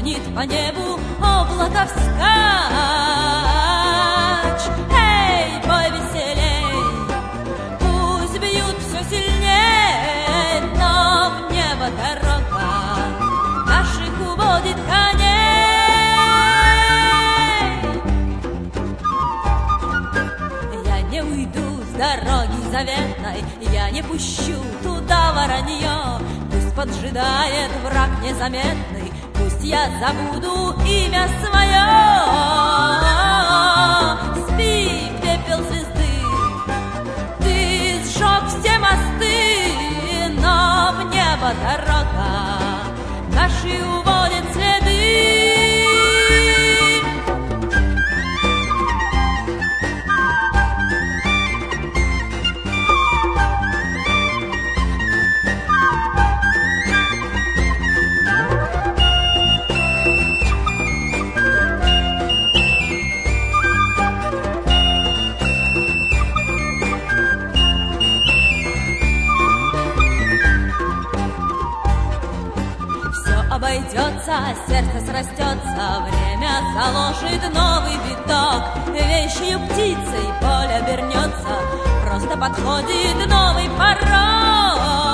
Стучит по небу облако вскачь. Эй, бой веселей, пусть бьют все сильней, но в небо дорога наших уводит коней. Я не уйду с дороги заветной, я не пущу туда воронье. Пусть поджидает враг незаметный, пусть я забуду имя свое. Спи, пепел звезды, ты сжег все мосты, но в небо дорога наши уводит следы. Обойдется, сердце срастется, время заложит новый виток. Вещью птицей поле обернется, просто подходит новый порог.